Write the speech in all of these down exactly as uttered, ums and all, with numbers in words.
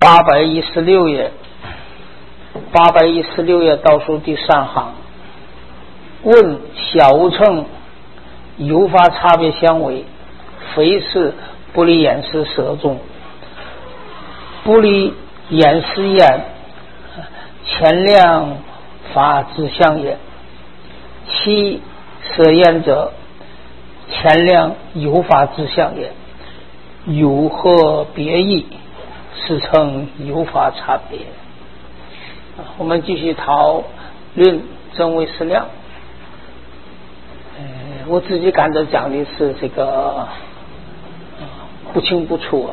八百一十六页，八百一十六页倒数第三行，问小乘有法差别相违，非是不离眼识舍中，不离眼识眼，前量法之相也。其舍眼者，前量有法之相也。有何别异？是称有法差别。我们继续讨论真伪实量。呃，我自己感觉讲的是这个、呃、不清不楚，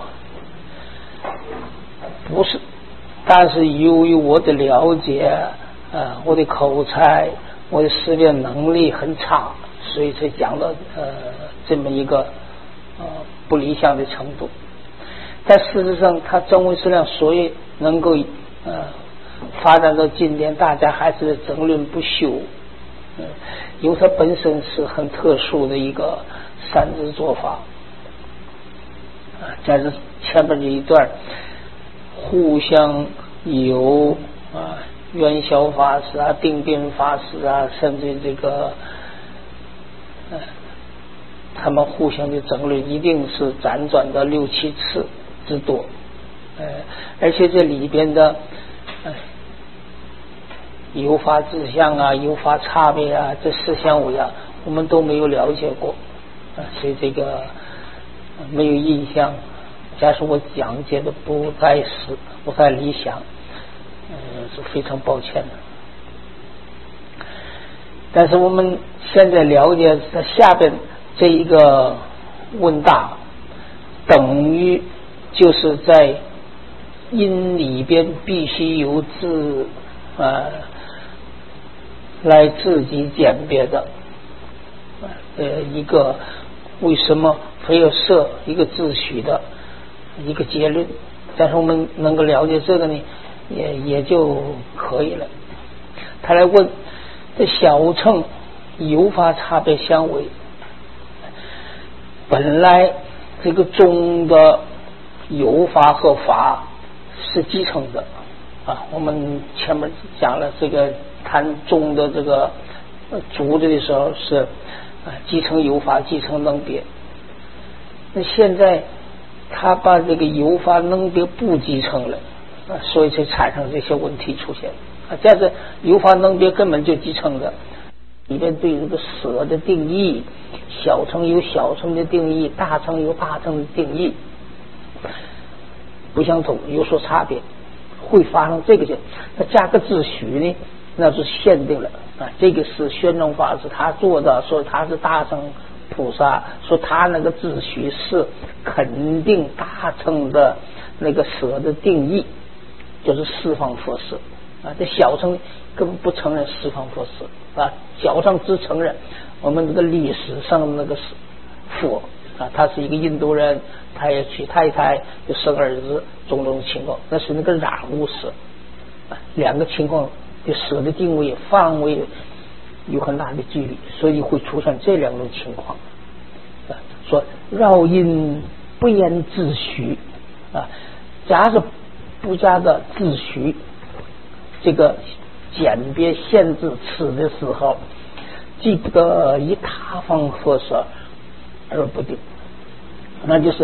不是，但是由于我的了解，呃，我的口才，我的识别能力很差，所以才讲了呃这么一个呃不理想的程度。但事实上，它真伪实量所以能够呃发展到今天，大家还是争论不休。嗯，因为它本身是很特殊的一个三支做法。啊，在这前面这一段，互相有啊元宵法师啊、定边法师啊，甚至这个呃，他们互相的争论一定是辗转的六七次之多。呃，而且这里边的呃有法自相啊、有法差别啊、这四相违啊，我们都没有了解过，啊，所以这个、呃、没有印象。假使我讲解的不太实、不太理想，呃，是非常抱歉的。但是我们现在了解在下边这一个问答，等于就是在因里边必须由自呃来自己鉴别的呃一个为什么非要设一个自诩的一个结论。但是我们能够了解这个呢，也也就可以了。他来问这小乘有法差别相违，本来这个中的有法和法是继承的啊，我们前面讲了这个谈中的这个主的时候是啊继承有法，继承能别。那现在他把这个有法能别不继承了啊，所以才产生这些问题出现啊。这是有法能别根本就继承的，里面对这个舍的定义，小乘有小乘的定义，大乘有大乘的定义，不相同，有所差别，会发生这个事。那加个自诩呢，那是限定了啊。这个是宣宗法师他做的，说他是大乘菩萨，说他那个自诩是肯定大乘的那个舍的定义，就是四方佛舍啊。这小乘根本不承认四方佛舍啊，小乘只承认我们这个历史上的那个佛啊，他是一个印度人，他也娶太太，就生儿子，种种情况，那是那个染污舍啊，两个情况的舍的定位范围有很大的距离，所以会出现这两种情况啊。说绕因不言自诩啊，假使不加的自诩，这个简别限制此的时候，既不得以他方佛舍而不定，那就是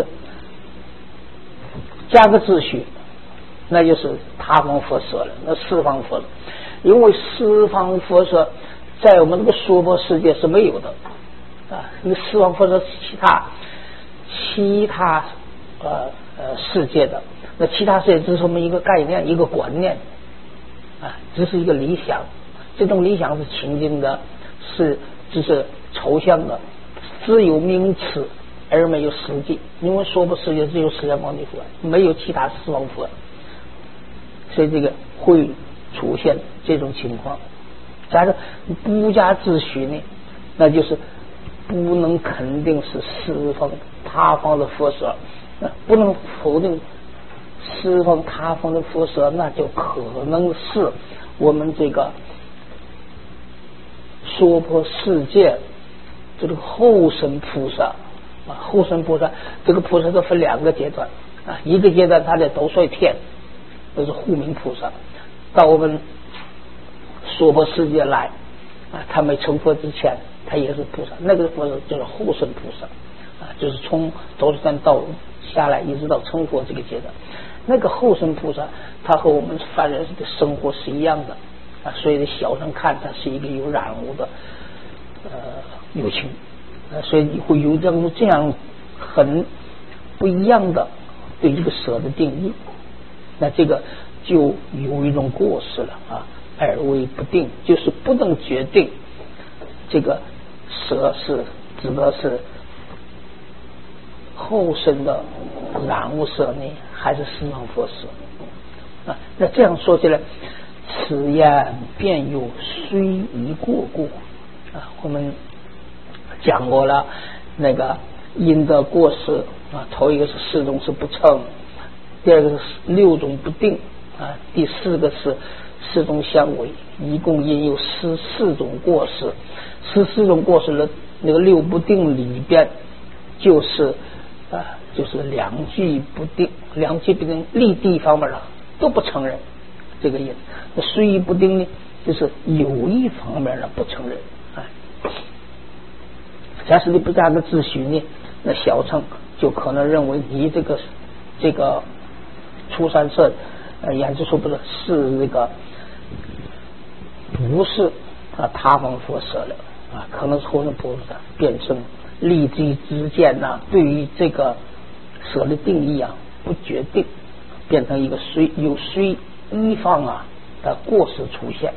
加个自诩，那就是他方佛舍了，那四方佛了。因为四方佛舍在我们这个娑婆世界是没有的啊，那四方佛舍是其他其他呃呃世界的，那其他世界只是我们一个概念，一个观念啊，只是一个理想。这种理想是情境的，是只是抽象的，只有名词而没有实际。因为娑婆世界只有释迦牟尼佛，没有其他四方佛，所以这个会出现这种情况。假如不加自诩呢，那就是不能肯定是四方他方的佛舍，不能否定四方他方的佛舍，那就可能是我们这个娑婆世界这个后生菩萨啊，后生菩萨这个菩萨都分两个阶段啊，一个阶段他在斗率天都是护民菩萨。到我们娑婆世界来啊，他没成佛之前，他也是菩萨，那个菩萨就是后生菩萨啊，就是从斗室山到下来一直到成佛这个阶段。那个后生菩萨，他和我们凡人的生活是一样的啊，所以小乘看他是一个有染污的呃有情啊，所以会有这样这样很不一样的对这个舍的定义，那这个就有一种过失了啊，二为不定，就是不能决定这个舍是指的是后生的染污舍呢，还是十方佛舍啊？那这样说起来，此言便有虽已过故啊。我们讲过了，那个因的过失啊，头一个是四种是不称，第二个是六种不定啊，第四个是四种相违，一共因有十四种过失。十四种过失的那个六不定里边，就是啊，就是两句不定，两句不定立地方面啊都不承认这个因。那虽一不定呢，就是有一方面的不承认。哎，假使你不加个自许呢，那小乘就可能认为你这个这个初三舍呃言之说不是是这个不是啊他方佛舍了啊，可能是后生菩萨变成立地之见呐、啊，对于这个舍的定义啊不决定，变成一个虽有虽一方啊的过失出现。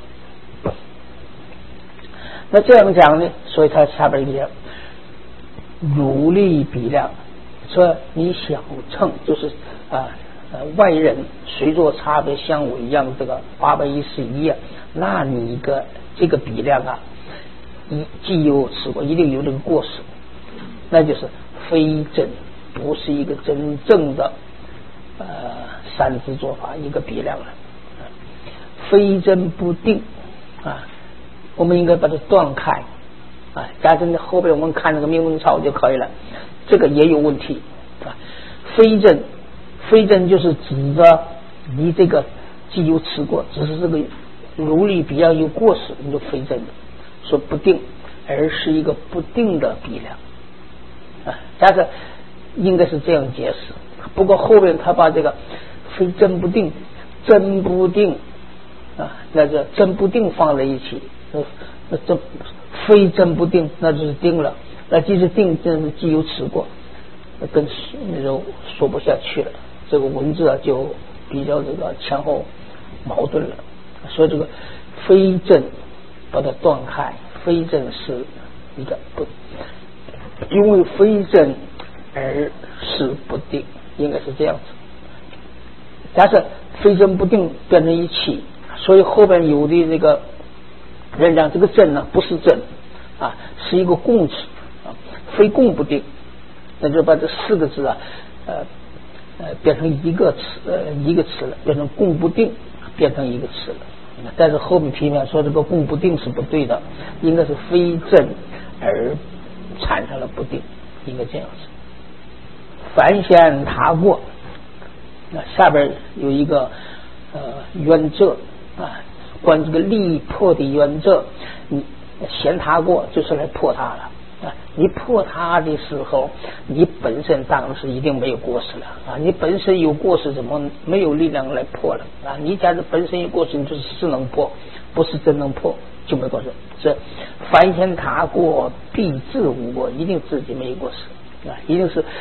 那这样讲呢，所以他下边一个如力比量，说你小乘就是啊呃外人随着差别相违一样，这个八百一十一啊，那你一个这个比量啊，一既有此过，一定有这个过失，那就是非真，不是一个真正的呃三支做法一个比量了，非真不定啊，我们应该把它断开啊。假设后边我们看那个明文钞就可以了，这个也有问题啊。非真，非真就是指着你这个既有此过，只是这个如理比较有过失，你就非真的说不定，而是一个不定的比量啊。假设应该是这样解释，不过后面他把这个非真不定、真不定啊，那个真不定放在一起，那这非真不定，那就是定了。那即使定，真是既有此过，跟那就说不下去了。这个文字啊，就比较这个前后矛盾了。所以这个非真把它断开，非真是一个不，因为非真而是不定，应该是这样子。假设非真不定变成一起，所以后边有的这个人讲这个真呢不是真啊，是一个共词啊，非共不定，那就把这四个字啊呃呃变成一个词呃一个词了，变成共不定，变成一个词了。但是后面批评说这个共不定是不对的，应该是非真而产生了不定，应该这样子。凡先他过，那下边有一个呃原则啊，关于这个力破的原则，你先他过就是来破它了啊。你破它的时候，你本身当然是一定没有过失了啊。你本身有过失，怎么没有力量来破了啊？你假如本身有过失，你就是是能破，不是真能破就没过失。是凡先他过，必自无过，一定自己没有过失啊，一定是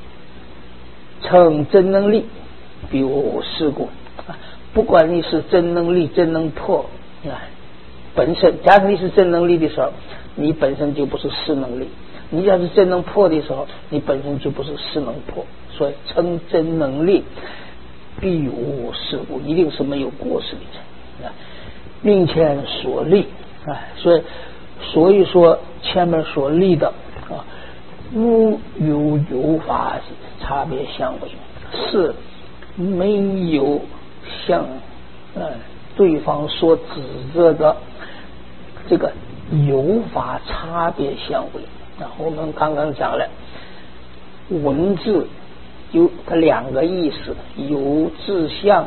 成真能力，比如事故啊。不管你是真能力、真能破啊，本身假如你是真能力的时候，你本身就不是是能力；你要是真能破的时候，你本身就不是是能破。所以成真能力必无事故，一定是没有过失的啊。命前所立啊，所以所以说前面所立的啊，无有有法差别相违，是没有像呃对方所指责的这个有法差别相违啊。我们刚刚讲了，文字有它两个意思，有志向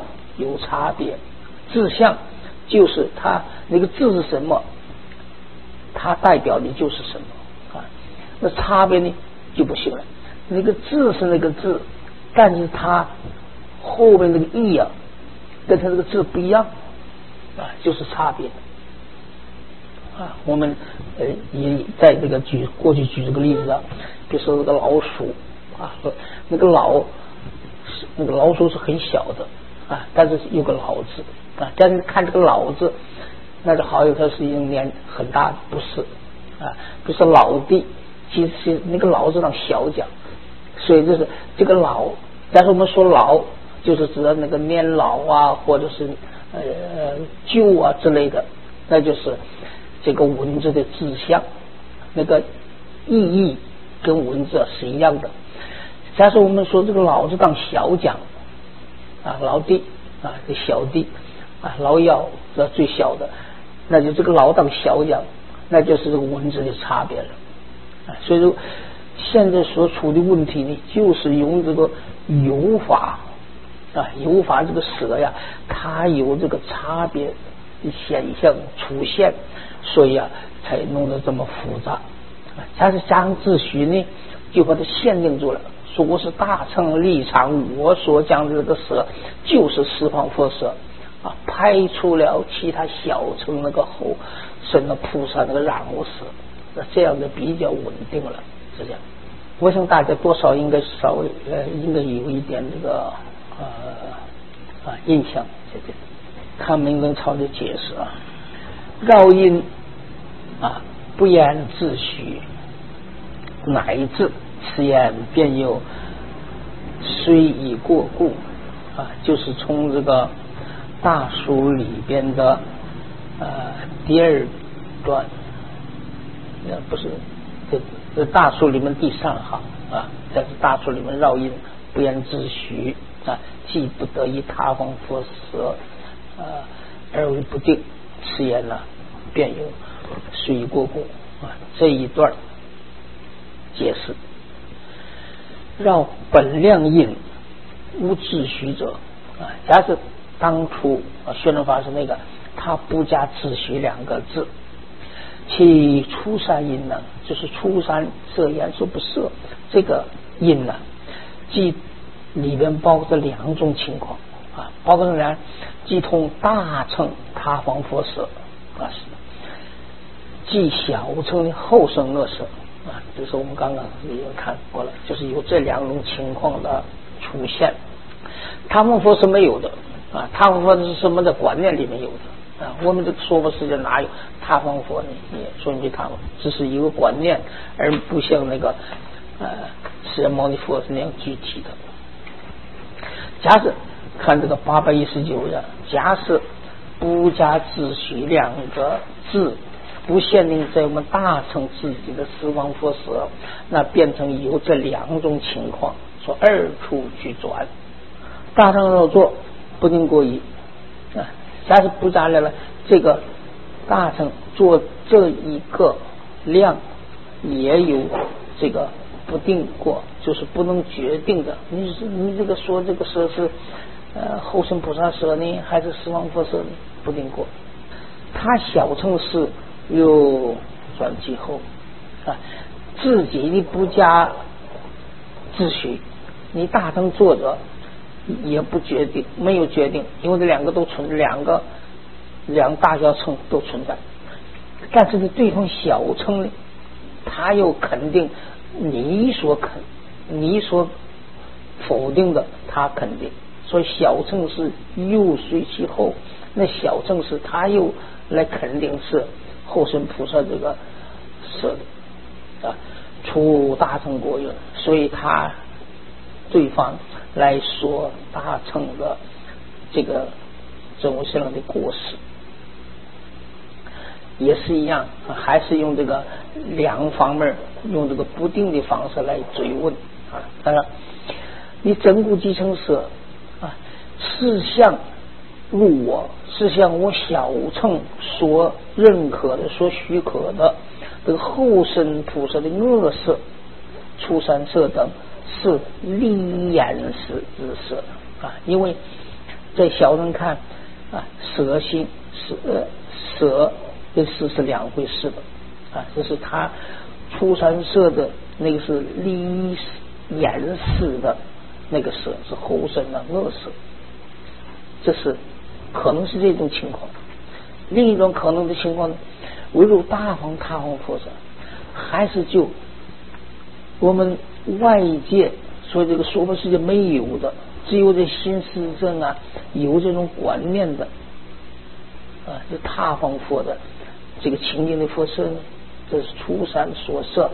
有差别。志向就是它那个字是什么，它代表的就是什么啊。那差别呢就不行了，那个字是那个字，但是它后面那个意啊，跟它这个字不一样啊，就是差别啊。我们呃也在这个举过去举这个例子啊，比如说这个老鼠啊，那个老那个老鼠是很小的啊，但是有个老字啊，但是看这个老字，那就好有它是一年很大的，不是啊。比如说老弟，其实是那个老字当小讲，所以就是这个老，但是我们说老就是指的那个年老啊，或者是呃旧啊之类的，那就是这个文字的志向，那个意义跟文字是一样的。假设我们说这个老字当小讲啊，老弟啊，这小弟啊，老幺这最小的，那就这个老当小讲，那就是这个文字的差别了啊。所以说现在所处的问题呢，就是用这个有法啊，有法这个舌呀，它有这个差别的现象出现，所以啊，才弄得这么复杂。但是加上自诩呢，就把它限定住了。说我是大乘立场，我所讲的这个舌就是十方佛舌啊，排除了其他小乘那个后生的菩萨那个然我舌，那这样的比较稳定了，是这样。我想大家多少应该稍微呃，应该有一点这个呃啊印象。这个看明宗朝的解释啊，绕音啊，不言自诩，乃至此言便有虽已过故啊，就是从这个大书里边的呃第二段，呃不是这这大书里面第三行啊，在这大书里面绕音不言自诩啊，既不得以他方佛舌呃而为不定，此言呢便有虽已过故啊，这一段解释绕本量印无自诩者啊，假设当初啊宣传法师那个他不加自诩两个字，其初三音呢，就是初三色言说不摄这个音呢，即里边包括着两种情况啊，包括呢即通大乘他方佛舌啊，即小乘的后生恶舌啊，这是我们刚刚已经看过了，就是有这两种情况的出现。他方佛是没有的啊，他方佛是什么的观念里面有的啊，我们这个说佛世界哪有他方佛呢？也说明他方只是一个观念，而不像那个呃释迦牟尼佛是那样具体的。假设看这个八百一十九页，假设不加自诩两个字，不限定在我们大乘自己的十方佛舌，那变成有这两种情况，说二处去转。大乘若做不定过疑啊，假设不加来了，这个大乘做这一个量也有这个不定过，就是不能决定的。你你这个说这个舌是呃后生菩萨舌呢，还是十方佛舌呢？不定过。他小乘是又转其后啊，自己你不加自诩，你大乘作者也不决定，没有决定，因为这两个都存，两个两大小乘都存在。但是呢，对方小乘呢，他又肯定你所肯，你所否定的，他肯定。所以小乘是又随其后，那小乘是他又来肯定是后生菩萨这个是的啊，出大乘国运，所以他对方来说大乘的这个真无相的过失，也是一样，还是用这个两方面，用这个不定的方式来追问啊。当然，你真故即成舍啊，事相入我，是向我小乘所认可的、所许可的这个后生菩萨的恶色、初三色等，是利眼识之色啊。因为在小乘看啊，舍心舍呃舍跟识是两回事的啊，这是他初三舍的那个是离言识的那个舍，是后生的恶舍，这是可能是这种情况。另一种可能的情况呢，唯如大方他方佛者，还是就我们外界说这个娑婆世界没有的，只有这心识正啊有这种观念的啊，这他方佛的这个清净的佛色呢，这是初三所摄，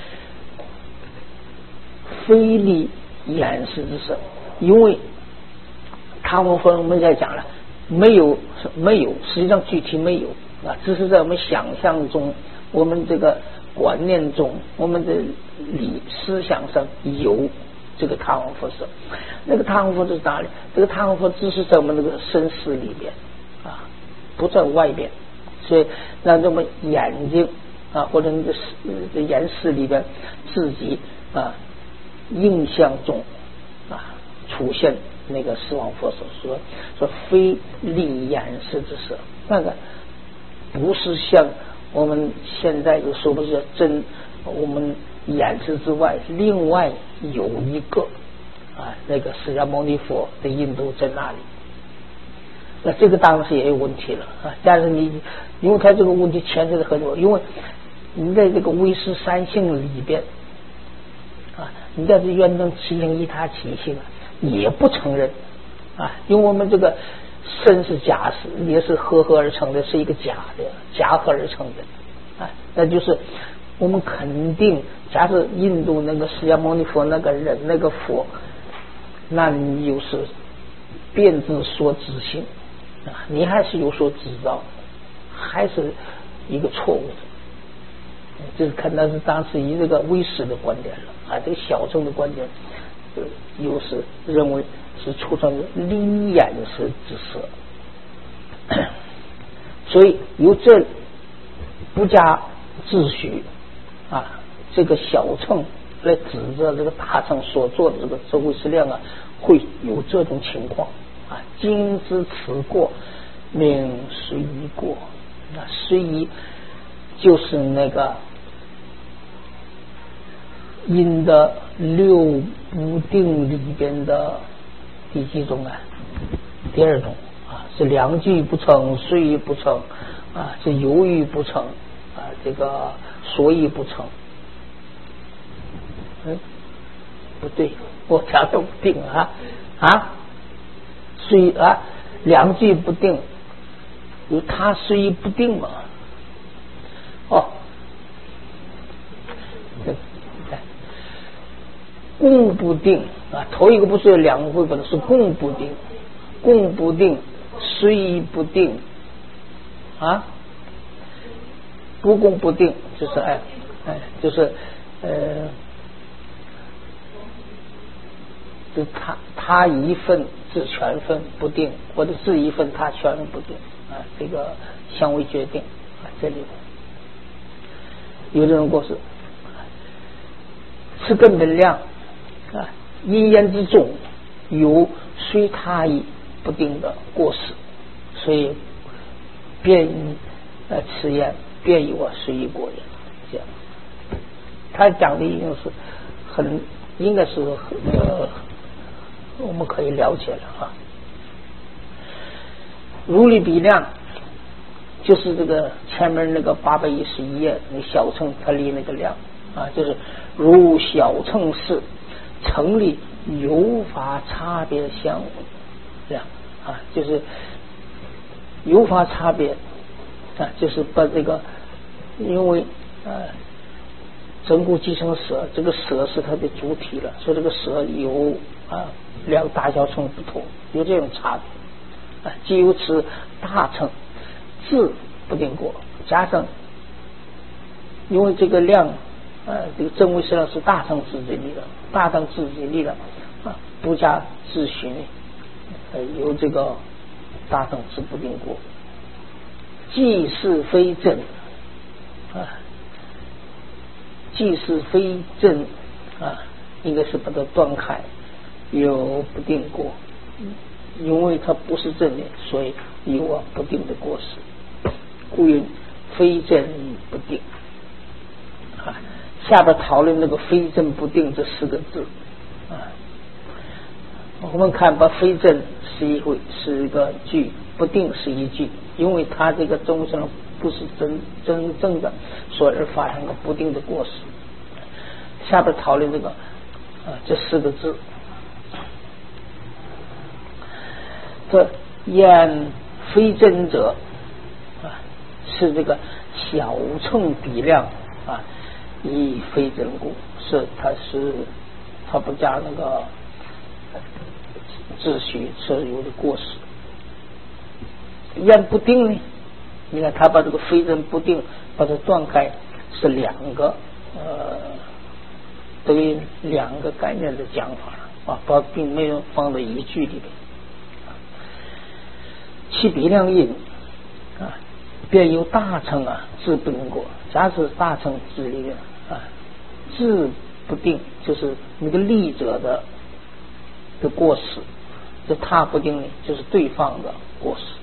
非离眼识之色。因为他方佛我们在讲了，没有没有，实际上具体没有啊，只是在我们想象中，我们这个观念中，我们的理思想上有这个他方佛色。那个他方佛是哪里？这个他方佛只是在我们那个身识里边啊，不在外边。所以让我们眼睛啊，或者你的这眼识里边自己啊印象中啊出现那个十方佛所说说非立眼识之色，那个不是像我们现在就说不是真我们眼识之外，另外有一个啊那个释迦牟尼佛的印度在那里。那这个当然是也有问题了啊！但是你，因为它这个问题牵扯的很多，因为你在这个唯识三性里边啊，你在这圆正七性一他七性啊，也不承认啊，因为我们这个身是假实，也是合合而成的，是一个假的，假合而成的啊，那就是我们肯定，假设印度那个释迦牟尼佛那个人那个佛，那你又是变自所知性。啊，你还是有所知道，还是一个错误的，就是看到是当时以这个唯识的观点了啊，这个小乘的观点，呃，又是认为是出生离眼识之色，所以由这不加自许啊，这个小乘来指责这个大乘所做的这个这唯识量啊，会有这种情况。啊，今之此过，名随意过。那随意就是那个因的六不定里边的第几种啊？第二种啊，是两句不成，随意不成啊，是犹豫不成啊，这个所以不成。嗯，不对，我讲的不定啊啊。虽啊，两句不定，有他虽不定嘛？哦，共不定啊，头一个不是有两个绘本是共不定，共不定，虽不定啊，不共不定就是哎哎就是呃。就他他一份自全分不定，或者自一份他全分不定啊，这个相为决定啊，这里有这种过失。此根本量啊，因缘之中有随他意不定的过失，所以便呃此言便有啊随意过也，这样。他讲的已经是很应该是呃。我们可以了解了啊，如理比量就是这个前面那个八百一十一页那小乘它离那个量啊，就是如小乘是成立有法差别相这样啊，就是有法差别啊，就是把这个因为呃整固集成舍，这个舍是它的主体了，所以这个舍有啊两大小乘不同，有这种差别啊，即由此大乘自不定过，加上因为这个量啊，这个真唯识量是大乘自己力的，大乘自己力的啊，不加自寻，呃，由这个大乘自不定过，即是非正啊。既是非正啊，应该是把它断开，有不定过。 因为它不是真的，所以有啊不定的过失，故云非真不定啊。下边讨论那个非真不定这四个字啊，我们看把非真是一回是一个句，不定是一句，因为它这个众生不是真真正的，所以而发生个不定的过失。下边讨论这个啊这四个字，这言非真者啊是这个小乘比量啊，以非真故，是它是它不加那个秩序，是有的过失。言不定呢，你看他把这个非真不定把它断开，是两个呃对两个概念的讲法啊，把并没有放在一句里面。其比量因啊，便由大乘啊自不定过。假使大乘智里面啊，自不定就是那个利者的的过失，这他不定呢，就是对方的过失。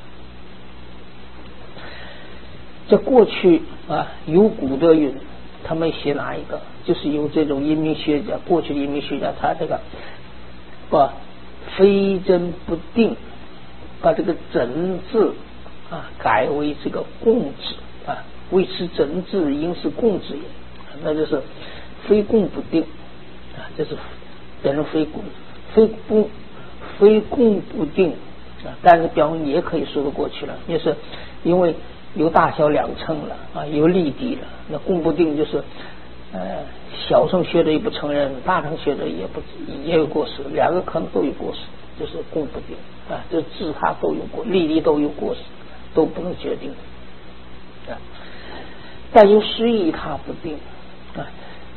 这过去啊，有古德云，他们写哪一个？就是有这种阴明学家，过去的阴明学家，他这个把非真不定，把这个真字啊改为这个共字啊，为此真字应是共字也，那就是非共不定啊，这是变成非共非共非共不定啊，但是表面也可以说得过去了，也是因为有大小两乘了啊，有利弊了。那共不定就是呃小乘学者也不承认，大乘学者也不也有过失，两个可能都有过失，就是共不定啊，这自他都有过，利弊都有过失，都不能决定啊。但又失意他不定啊，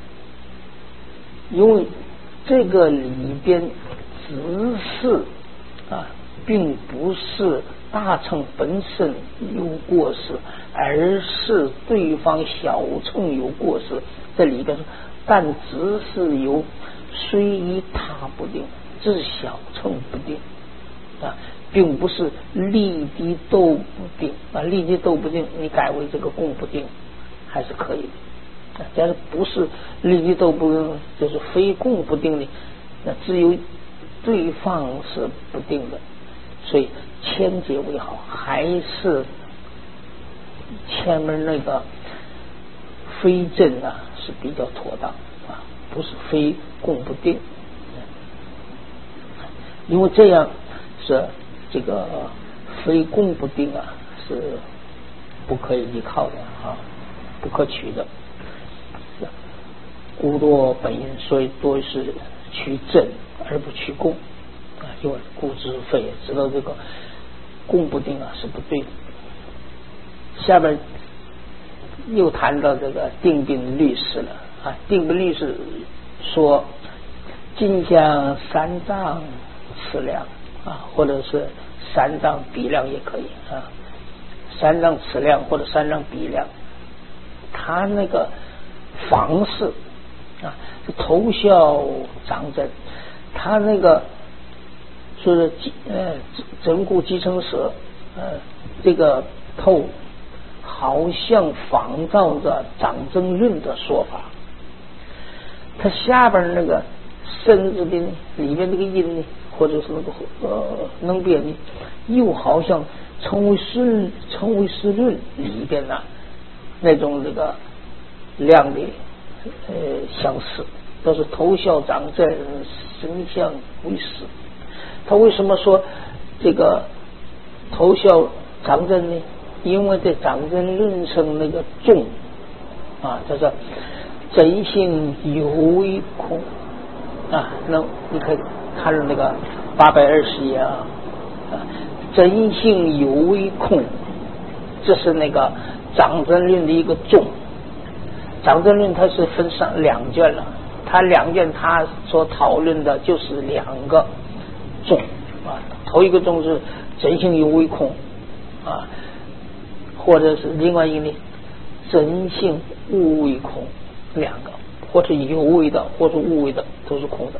因为这个里边只是啊，并不是大乘本身有过失，而是对方小乘有过失。这里边，但只是由虽依他不定，这是小乘不定啊，并不是利弊都不定啊，利弊都不定，你改为这个共不定还是可以的。但是不是利弊都不定，就是非共不定的，那只有对方是不定的，所以千结为好，还是前面那个非真啊是比较妥当啊，不是非共不定，因为这样是这个非共不定啊是不可以依靠的啊，不可取的。故多本因，所以多是取真而不取共啊，因为故知非也知道这个共不定啊是不对的。下边又谈到这个定宾律师了啊，定宾律师说尽将三丈尺量啊，或者是三丈比量也可以啊，三丈尺量或者三丈比量，他那个方式啊，头效长针，他那个说是呃针骨集成舌，呃这个头好像仿照着长针韵的说法，他下边那个身子的里面那个音呢，或者是那个呃能变呢，又好像成为顺成为是论里边呢、啊、那种这个量的呃相似，都是头效长针，身相为实。他为什么说这个头效长针呢？因为这长针论成那个重啊，叫做真性有为空啊，那你可以看着那个八百二十页啊，真性有为空，这是那个长针论的一个重。长针论它是分上两卷了，它两卷它所讨论的就是两个重啊，头一个重是真性有为空啊，或者是另外一个呢真性无为空，两个或者有为的或者无为的都是空的。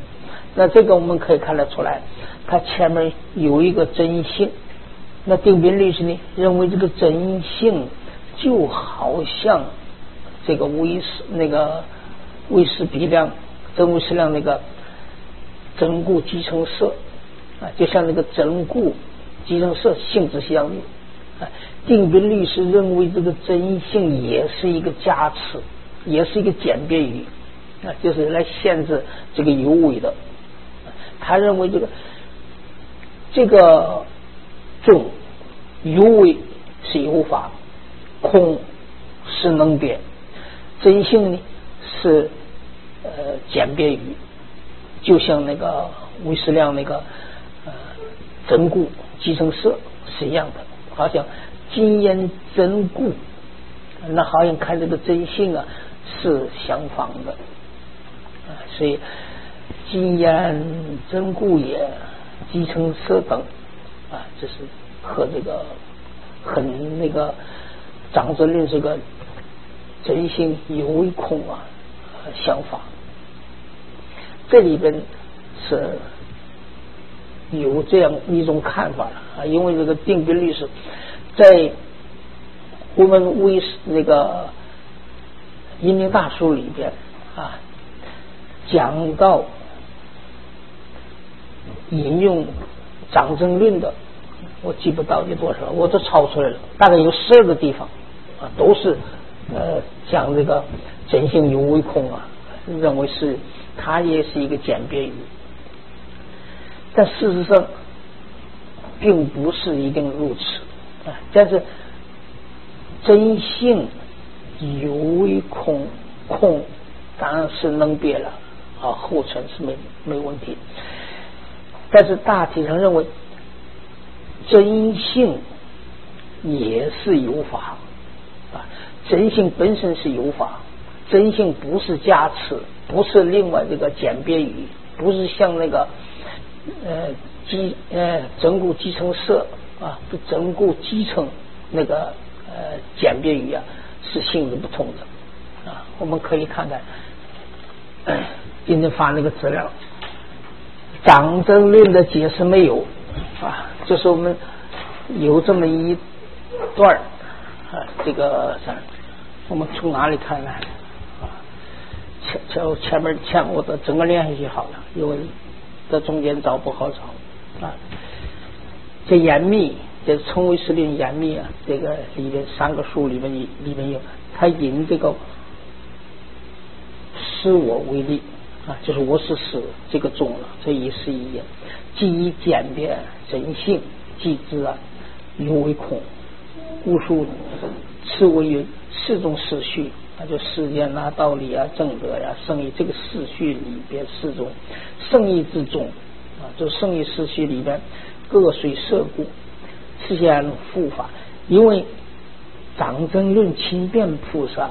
那这个我们可以看得出来，它前面有一个真性。那定宾律师呢认为这个真性就好像这个威斯那个威斯比量真威斯量那个真故集成色啊，就像那个真故集成色性质相应啊。定宾律师认为这个真性也是一个加持，也是一个简别语啊，就是来限制这个有为的。他认为这个这个众有为是有法，空是能别，真性呢是呃简别语，就像那个韦斯量那个呃真故集成色是一样的，好像今言真故，那好像看这个真性啊是相仿的啊，所以今言真故也集成色等啊，这是和这个很那个长者论这个真性有为空啊相仿。这里边是有这样一种看法啊，因为这个定宾律师在我们为那个阴明大书里边啊讲到引用长争论的，我记不到有多少，我都抄出来了，大概有十二个地方啊，都是呃讲这个真性有为空啊，认为是它也是一个简别语，但事实上并不是一定如此啊。但是真性有为空，空当然是能别了啊，后尘是没没问题。但是大体上认为真性也是有法啊，真性本身是有法，真性不是加持，不是另外这个简别语，不是像那个呃基呃真故集成色啊，真故集成那个呃简别语啊，是性质不同的啊。我们可以看看今天发那个资料，长争论的解释没有啊，就是我们有这么一段啊，这个我们从哪里看呢？啊，前前前面前我的整个联系好了，因为这中间找不好找啊。这严密，这称为是令严密啊，这个里面三个书里面里面有，他引这个使我为例啊，就是我是使这个中了，这也是一样，既以简别真性，即知啊有为空，故数此为云四种四序啊，就世间啊、道理啊、正德呀、圣义，这个四序里边四种圣义之中啊，就圣义四序里边各随摄故，实现护法。因为长争论亲变菩萨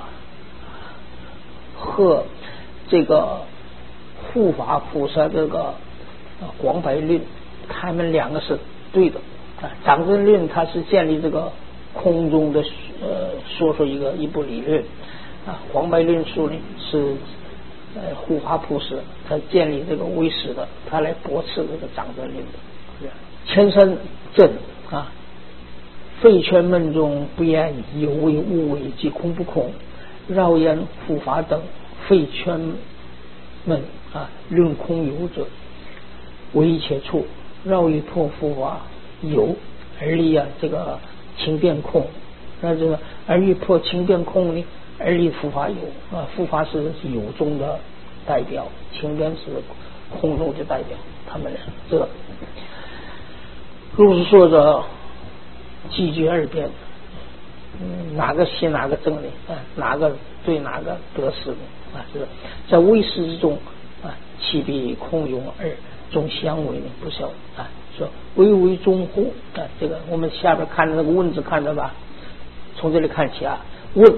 和这个护法菩萨这个广白论，他们两个是对的啊。长争论它是建立这个空中的呃说说一个一部理论啊，广白论述呢是呃护法菩萨他建立这个唯识的，他来驳斥这个长争论的。前三正啊，废圈门中不言有为无为即空不空，绕言护法等废圈门啊，论空有者为一切处，绕于破护法有而立啊，这个轻变空，那这个而欲破轻变空呢，而立护法有啊，护法是有中的代表，轻变是空中的代表，他们俩这如是说者既具二辩，嗯，哪个信哪个正呢？啊，哪个对哪个得失呢？啊，这个在唯识之中啊，其必空有二中相违呢不效啊。说唯为中乎啊，这个我们下边看的那个问字看着吧，从这里看起啊，问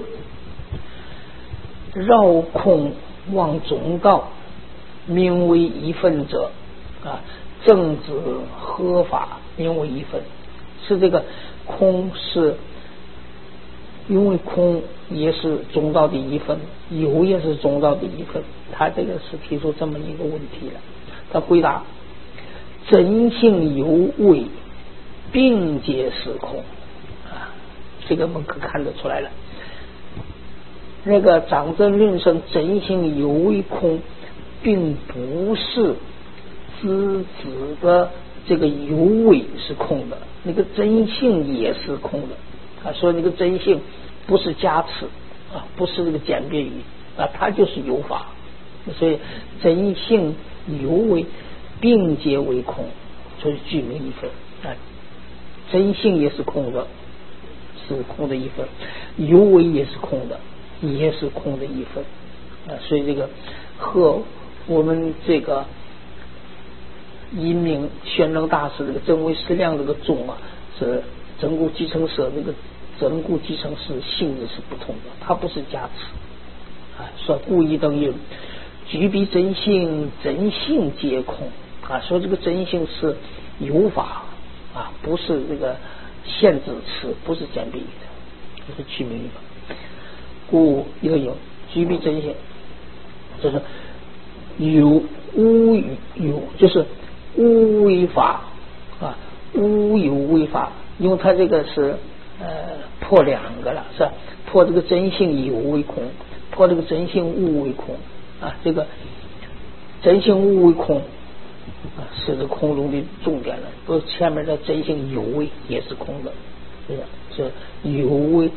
绕空望中道，名为一分者啊，正子合法名为一分，是这个空是因为空也是中道的一分，有也是中道的一分，他这个是提出这么一个问题了。 他回答：真性有为，并皆是空啊。这个我们可看得出来了。那个长者论声真性有为空，并不是知指的这个有为是空的，那个真性也是空的啊。说那个真性不是加持啊，不是这个简别语啊，它就是有法。所以真性有为，并皆为空，所以具名一分啊。真性也是空的，是空的一分；有为也是空的，也是空的一分啊。所以这个和我们这个因明宣正大师这个真为实量这个宗啊，是真故继承舍这个真故继承是性质是不同的，它不是加持啊。说故意等于具彼真性，真性皆空啊。说这个真性是有法啊，不是这个限制词，不是简别语的，这是区别的。故又有具彼真性，就是有无有，就是无为法啊，无有为法，因为它这个是呃破两个了，是吧？破这个真性有为空，破这个真性无为空啊。这个真性无为空啊，是这空中的重点了。不，前面的真性有为也是空的，是吧？是有为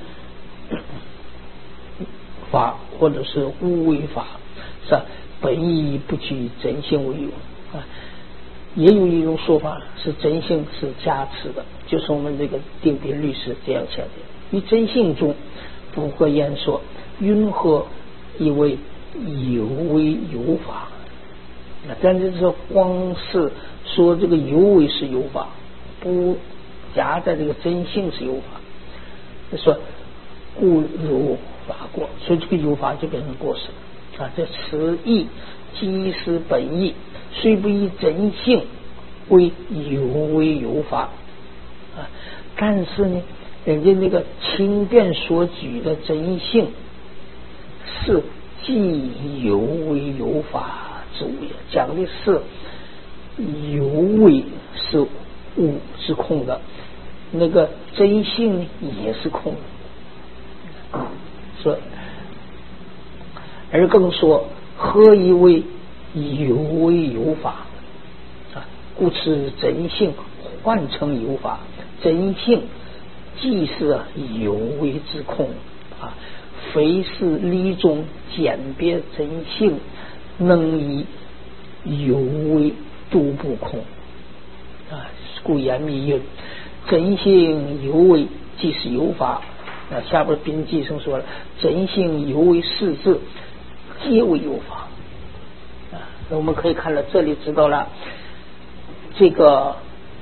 法或者是无为法，是吧？本意不具真性为有啊。也有一种说法是真性是加持的，就是我们这个定别律师这样讲的。于真性中不可言说，云何以为有为有法？但是说光是说这个有为是有法，不夹在这个真性是有法，说故有法过，所以这个有法就变成过失啊。这此意即是本意，虽不以真性为有为有法啊，但是呢，人家那个轻便所举的真性是既有为有法之物也，讲的是有为是物是空的，那个真性呢也是空的，说而更说何以为有为有法啊？故此真性换成有法，真性既是有为之空啊，非是理中简别真性能以有为度不空啊。故言密云真性有为即是有法啊。下边宾继生说了，真性有为四字皆为有法啊。那我们可以看了，这里知道了这个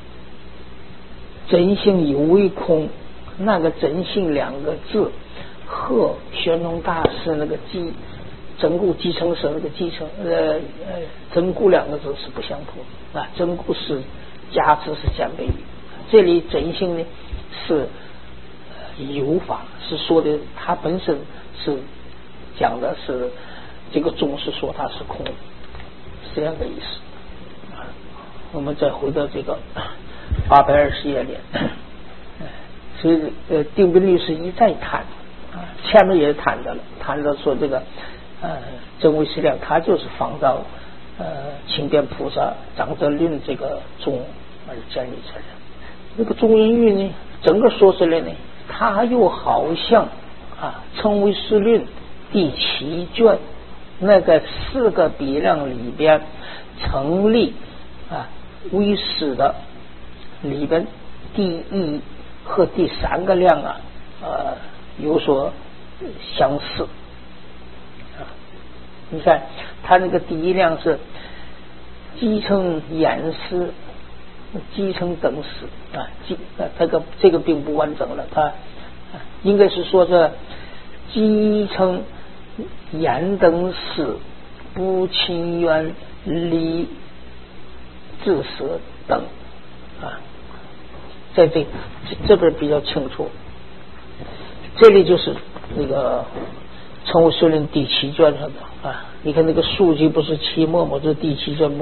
真性有为空，那个真性两个字和玄宗大师那个继真故继承舍那个继承呃呃真故两个字是不相同啊。真故是加持是简别语，这里真性呢是有法，是说的它本身是讲的是这个宗是说它是空，是这样的意思啊。我们再回到这个八百二十页里，所以呃定宾律师一再谈啊，前面也谈到了，谈到说这个呃真为实量，他就是仿照呃清辩菩萨长者论这个宗而建立出来。这个中阴喻呢，整个说出来呢，它又好像啊称为实论第七卷那个四个比量里边成立啊为师的里边第一和第三个量啊呃有所相似啊。你看他那个第一量是继承演示继承等史啊，继这个这个并不完整了，它应该是说是继承言等史不亲缘离自舍等啊，在这这边比较清楚。这里就是那个成为说论第七卷上的啊，你看那个数据不是期末吗？这第七卷末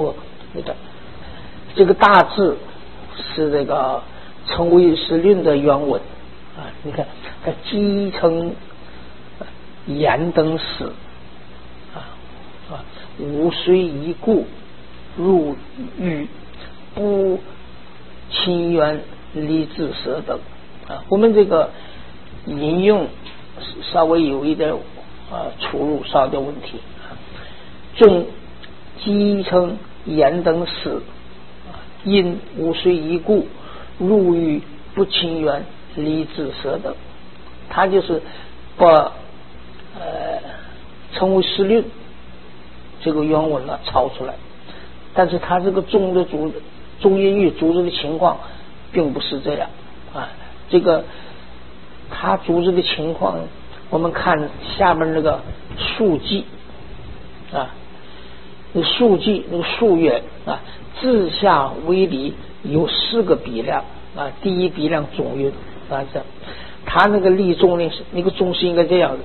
那个这个大字是这个称谓是论的原文啊，你看它基称言等死啊啊，无虽一故入狱，不亲缘离自舍等啊。我们这个引用稍微有一点啊出入，稍有点问题啊。众基称言等死啊，因无虽一故入狱，不亲缘离自舍等，他就是把呃称为诗论这个原文呢抄出来，但是他这个中的组中音域组织的情况并不是这样啊。这个他组织的情况，我们看下面那个数记啊，那个数记那个数月啊，自下为里有四个比量啊，第一比量中韵啊，这他那个立中呢，那个中是应该这样的：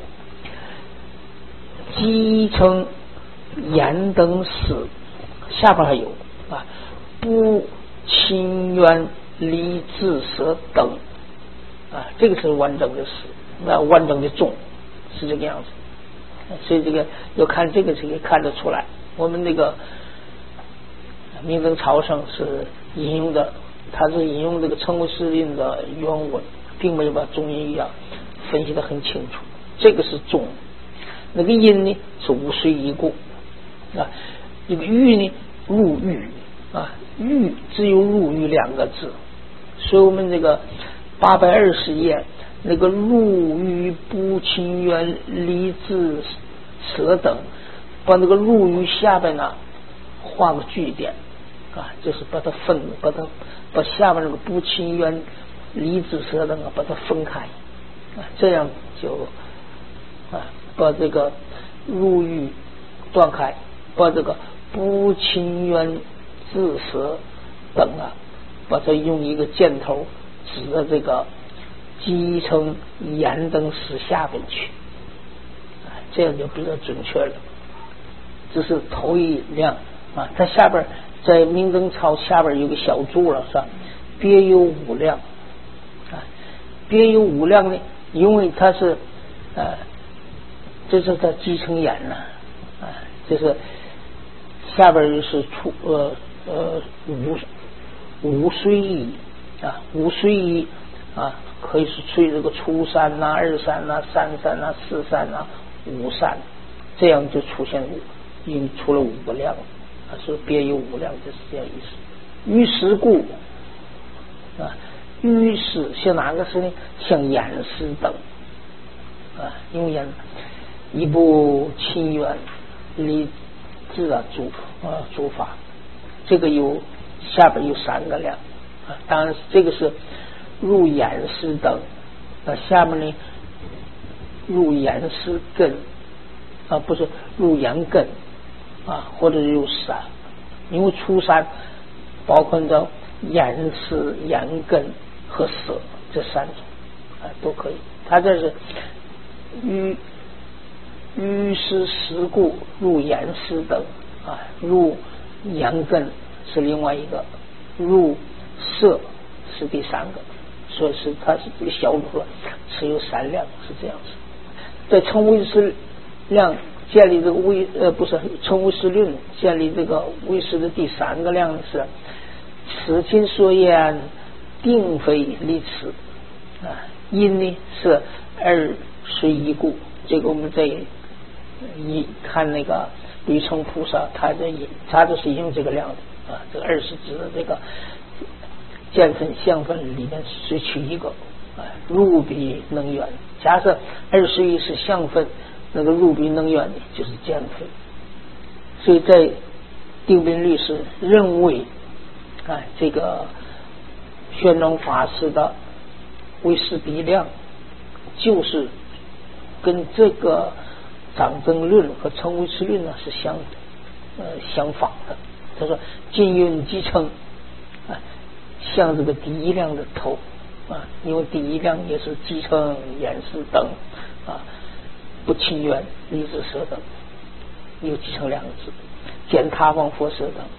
基称言等死，下边还有啊，不亲缘离自舍等啊，这个是完整的死，那完整的中是这个样子。所以这个要看这个是可以看得出来，我们那个明登朝圣是引用的，他是引用这个称谓诗论的原文，并没有把中音语啊分析得很清楚。这个是中，那个音呢是无虽一故啊，这个狱呢入狱啊，狱只有入狱两个字，所以我们这个八百二十页那个入狱不亲缘离自舍等，把那个入狱下边呢画个句点啊，就是把它分，把它把下面那个不亲缘离自舍等啊把它分开啊，这样就啊把这个入狱断开，把这个不亲缘自舍等啊，把它用一个箭头指着这个基称言等死下边去啊，这样就比较准确了。这是头一量啊，它下边在明灯抄下边有个小注了，是吧？别有五量啊，别有五量呢，因为它是呃，这是它基称言了啊，就是下边是出呃呃无无虽一啊，无虽一啊，可以是吹这个初三呐、二三呐、三三呐、四三呐、五三，这样就出现因出了五个量啊，是别有五量，就是这样意思。于是故啊，于是像哪个是呢？像言师等啊，用言一部亲缘离自啊诸啊诸法，这个有下边有三个量啊，当然这个是入言师等，那下面呢入言师根啊，不是入言根啊，或者有三，因为初三包括着言师、言根和舍这三种啊都可以。它这是于于是时故入言师等啊，入言根是另外一个，入舍是第三个，所以是它是这个小组了，只有三量，是这样子。在称谓师量建立这个谓呃不是称谓师论建立这个谓师的第三个量是此今所言定非立此啊，因呢是二虽一故，这个我们在一看那个吕程菩萨，他这他就是用这个量的啊，这个二是指的这个见分相分里面只取一个啊，入彼能远，假设二十一是相分，那个入彼能远就是见分。所以在定宾律师认为啊，这个宣宗法师的唯识比量就是跟这个掌争论和称谓识论呢是相呃相仿的。他说近运即称啊，像这个第一量的头啊，因为第一量也是继承言师等啊，不亲缘离自舍等，有继承两个字，见他方佛舍等，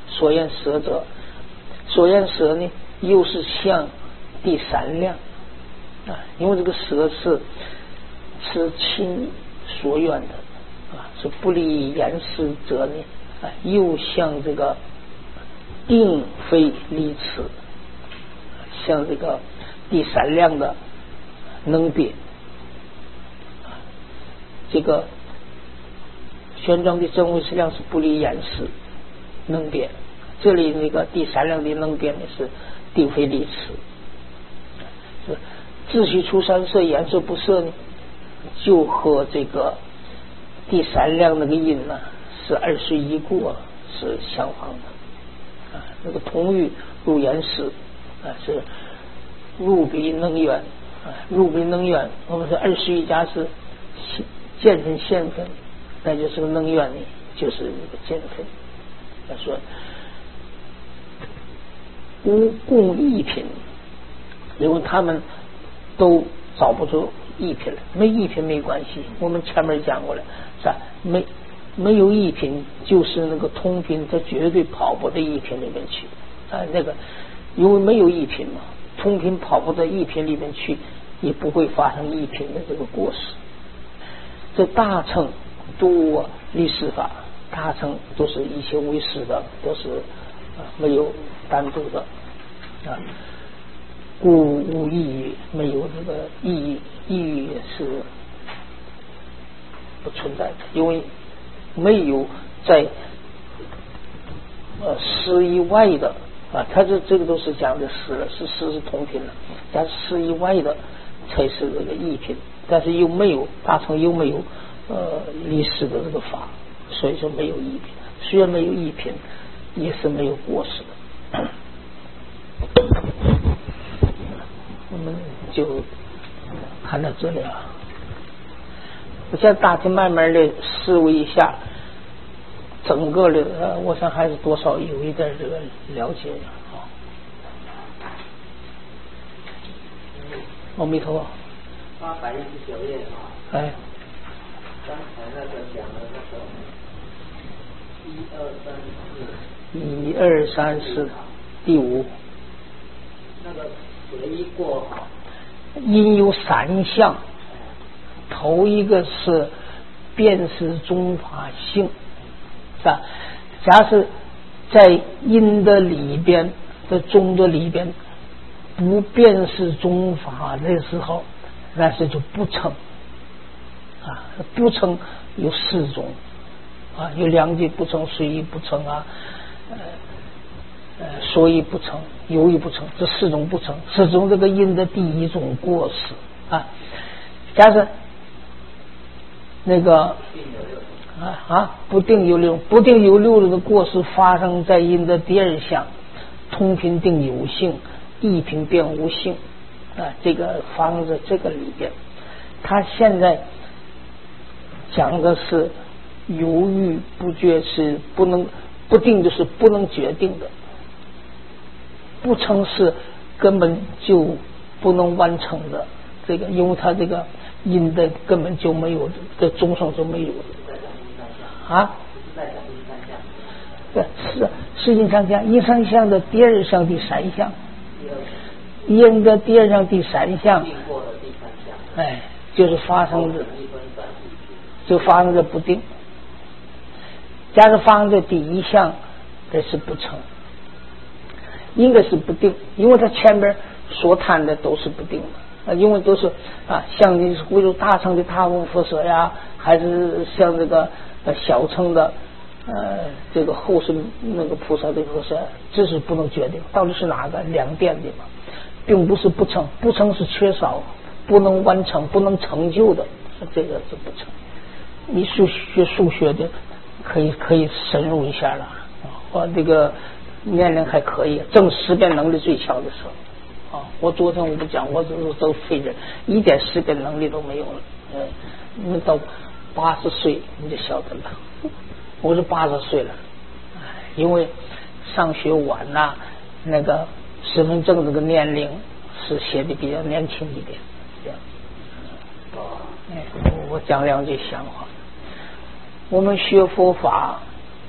所言舍者，所言舍呢又是向第三量啊，因为这个舍是是亲所愿的啊，是不离言师者呢啊，又向这个定非离此，像这个第三量的能别。这个玄奘的真伪实量是不离言师能别，这里那个第三量的能别呢是定非离此，是自虚出三色颜色不色呢，就和这个第三量那个音呢是二十一过是相仿的啊。那个同欲入言师啊是入彼能远啊，入彼能远，我们说二十一家是见分现分，那就是个能远呢，就是那个见分。他说无共异品，因为他们都找不出异品来，没异品没关系，我们前面讲过了，是吧？没没有异品，就是那个同品，它绝对跑不到异品里面去啊。那个因为没有异品嘛，同品跑不到异品里面去，也不会发生异品的这个过失。这大乘多立事法，大乘都是一切为师的，都是、呃、没有单独的啊，故无意义，没有这个意义，意义是不存在的，因为没有在呃师以外的啊，他这这个都是讲的师了，是师是同品了，但是师以外的才是这个异品。但是又没有大乘又没有呃离世的这个法，所以说没有异品。虽然没有异品，也是没有过失的。我们就看到这里啊。我现在大体慢慢的思维一下，整个的呃，我想还是多少有一点这个了解啊。阿弥陀佛。 八百一十九页啊， 哎， 刚才那个讲的那个一二三四， 一二三四，第五， 那个随意过哈， 因有三项，头一个是辨识宗法性，是吧？假使在因的里边，在宗的里边不辨识宗法的时候，那是就不成啊，不成有四种啊，有两句不成，随意不成啊，呃呃，所以不成，有意不成，这四种不成，是从这个因的第一种过失啊。假设那个啊啊，不定有六，不定有六的过失发生在因的第二项，通品定有性，异品变无性。啊，这个发生在这个里边，他现在讲的是犹豫不决，是不能不定，就是不能决定的，不成是根本就不能完成的。这个因为他这个因的根本就没有，这终生就没有啊。对，是是因三项，因三项的第二项、第三项。因的第二项、第三项，哎，就是发生的，就发生的不定。假如发生在第一项，这是不成，应该是不定，因为它前边所谈的都是不定的，因为都是啊，像你比如大乘的他公佛舍呀，还是像这个呃小乘的呃这个后世那个菩萨的佛舍，这是不能决定到底是哪个两遍的嘛。并不是不成，不成是缺少，不能完成，不能成就的，这个是不成。你数学数学的可以可以深入一下了，我这个年龄还可以，正识别能力最强的时候啊。我昨天我不讲，我都都废人，一点识别能力都没有了。嗯，你们到八十岁你就晓得了，我是八十岁了，因为上学晚呐、啊，那个。身份证这个年龄是写的比较年轻一点，这样。哎，我讲两句闲话。我们学佛法，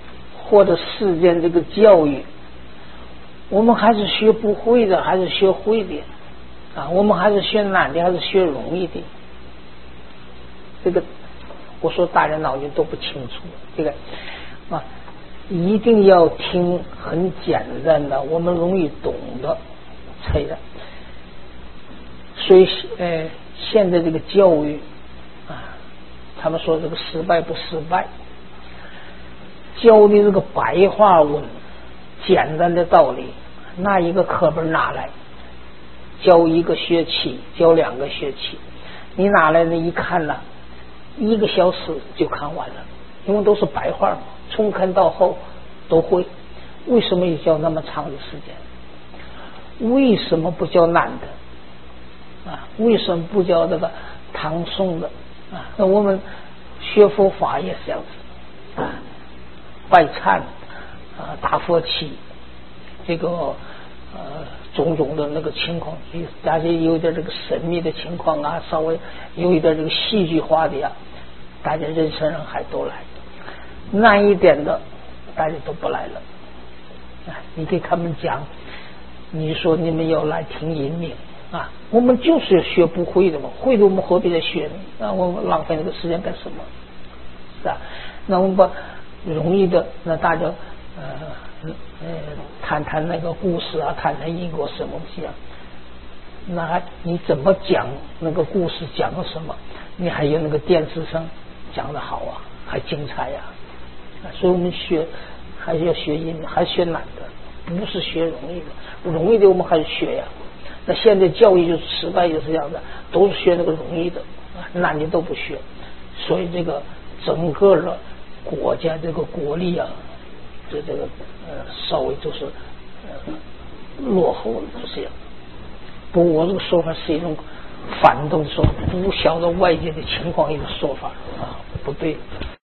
或者世间这个教育，我们还是学不会的，还是学会的啊？我们还是学难的，还是学容易的？这个我说大家脑筋都不清楚，这个啊，一定要听很简单的，我们容易懂的才的。所以呃，现在这个教育啊，他们说这个失败不失败，教的这个白话文简单的道理，拿一个课本拿来教一个学期，教两个学期，你拿来呢一看呢，一个小时就看完了，因为都是白话嘛，从看到后都会。为什么要教那么长的时间？为什么不教难的啊？为什么不教这个唐宋的啊？那我们学佛法也是这样子啊，拜忏啊，打佛七，这个呃种种的那个情况，而且有点这个神秘的情况啊，稍微有一点这个戏剧化的呀，大家人山人海都来，难一点的大家都不来了。啊，你给他们讲，你说你们要来听引领啊，我们就是学不会的嘛，会的我们何必再学呢？那我们浪费那个时间干什么？是吧？那我们把容易的，那大家呃呃谈谈那个故事啊，谈谈因果什么东西啊？那你怎么讲那个故事，讲了什么？你还有那个电视上讲的好啊，还精彩呀、啊！所以我们学还是要学因，还学难的，不是学容易的。容易的我们还是学呀。那现在教育就是失败就是这样的，都是学那个容易的，难的都不学。所以这个整个的国家这个国力啊，这这个呃稍微就是呃落后了，就是这样。不过我这个说法是一种反动说，不晓得外界的情况一个说法啊，不对。